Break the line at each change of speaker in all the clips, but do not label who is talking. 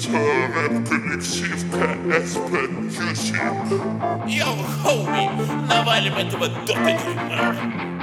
рэп-коллектив КСП-Юси.
Йоу, хоуми, навалим этого дота дерьма.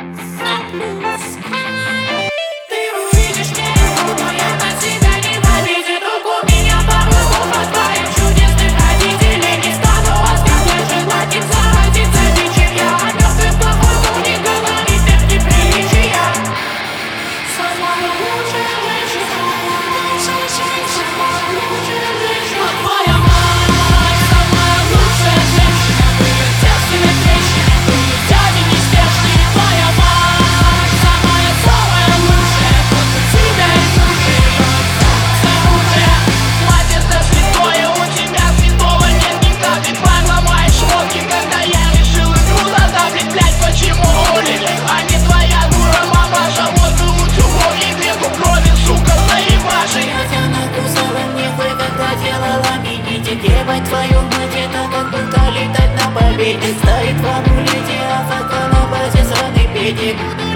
Ты увидишь меня, но я на тебя ненавидит. Руку меня по-русски от твоих чудесных родителей. Не стану оставлять желать им заразиться дичью. Я о мертвых плохому не говорит, это неприличия. Самая лучшая женщина, самая лучшая женщина. Твоя мать, самая лучшая женщина. В ее девственной трещине, в ее дяде неспешные. Твоя мать, самая лучшая. После тебя и души ее самая. Мать, это святое, у тебя святого нет никак. Ты поломаешь руки, когда я решил игру задавлить. Блять, почему улили, а не твоя дура мамаша? Вот и лучше помни веку крови, сука, заебаши. Я тебя накусала нехуй, когда делала мини-ти. Ебать твою мать, это как будто летать на победе. Стоит в амулете, а фото на базе сраный педик.